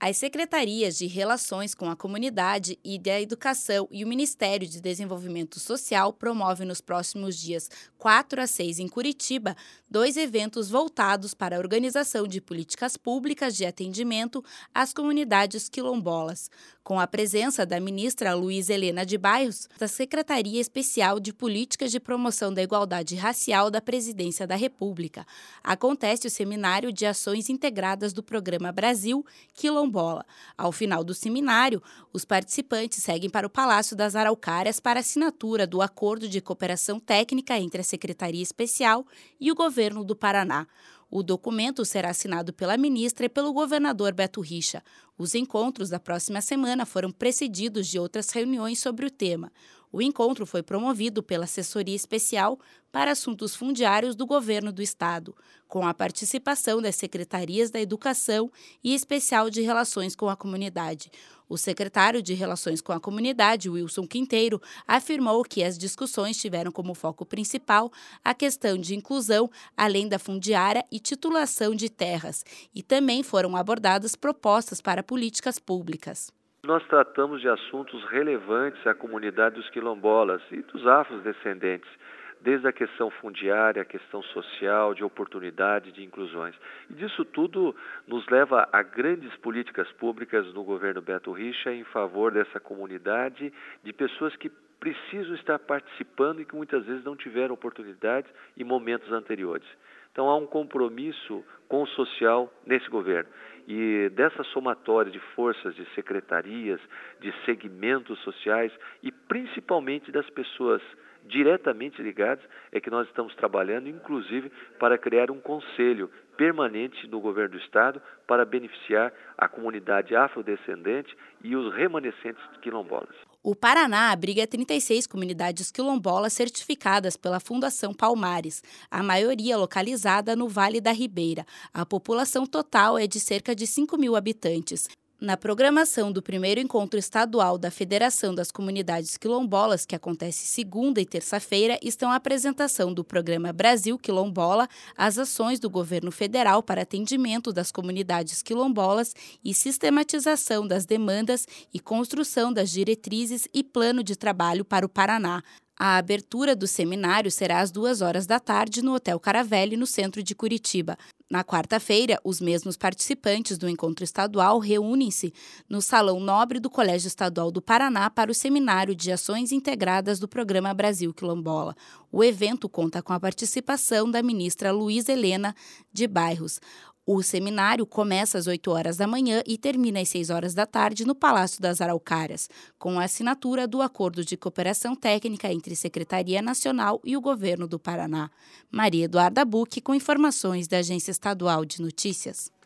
As secretarias de Relações com a Comunidade e da Educação e o Ministério de Desenvolvimento Social promovem nos próximos dias 4 a 6 em Curitiba 2 eventos voltados para a organização de políticas públicas de atendimento às comunidades quilombolas, com a presença da ministra Luísa Helena de Barros, da Secretaria Especial de Políticas de Promoção da Igualdade Racial da Presidência da República. Acontece o Seminário de Ações Integradas do Programa Brasil Quilombola. Ao final do seminário, os participantes seguem para o Palácio das Araucárias para assinatura do Acordo de Cooperação Técnica entre a Secretaria Especial e o Governo do Paraná. O documento será assinado pela ministra e pelo governador Beto Richa. Os encontros da próxima semana foram precedidos de outras reuniões sobre o tema. O encontro foi promovido pela Assessoria Especial para Assuntos Fundiários do Governo do Estado, com a participação das Secretarias da Educação e Especial de Relações com a Comunidade. O secretário de Relações com a Comunidade, Wilson Quinteiro, afirmou que as discussões tiveram como foco principal a questão de inclusão, além da fundiária e titulação de terras, e também foram abordadas propostas para políticas públicas. Nós tratamos de assuntos relevantes à comunidade dos quilombolas e dos afrodescendentes, desde a questão fundiária, a questão social, de oportunidade, de inclusões. E disso tudo nos leva a grandes políticas públicas no governo Beto Richa em favor dessa comunidade, de pessoas que precisam estar participando e que muitas vezes não tiveram oportunidades em momentos anteriores. Então há um compromisso com o social nesse governo. E dessa somatória de forças, de secretarias, de segmentos sociais e principalmente das pessoas diretamente ligadas, é que nós estamos trabalhando, inclusive, para criar um conselho permanente no governo do Estado para beneficiar a comunidade afrodescendente e os remanescentes quilombolas. O Paraná abriga 36 comunidades quilombolas certificadas pela Fundação Palmares, a maioria localizada no Vale da Ribeira. A população total é de cerca de 5.000 habitantes. Na programação do primeiro encontro estadual da Federação das Comunidades Quilombolas, que acontece segunda e terça-feira, estão a apresentação do Programa Brasil Quilombola, as ações do governo federal para atendimento das comunidades quilombolas e sistematização das demandas e construção das diretrizes e plano de trabalho para o Paraná. A abertura do seminário será às 14h no Hotel Caravelle, no centro de Curitiba. Na quarta-feira, os mesmos participantes do encontro estadual reúnem-se no Salão Nobre do Colégio Estadual do Paraná para o Seminário de Ações Integradas do Programa Brasil Quilombola. O evento conta com a participação da ministra Luísa Helena de Barros. O seminário começa às 8h da manhã e termina às 6h da tarde no Palácio das Araucárias, com a assinatura do Acordo de Cooperação Técnica entre Secretaria Nacional e o Governo do Paraná. Maria Eduarda Bucchi, com informações da Agência Estadual de Notícias.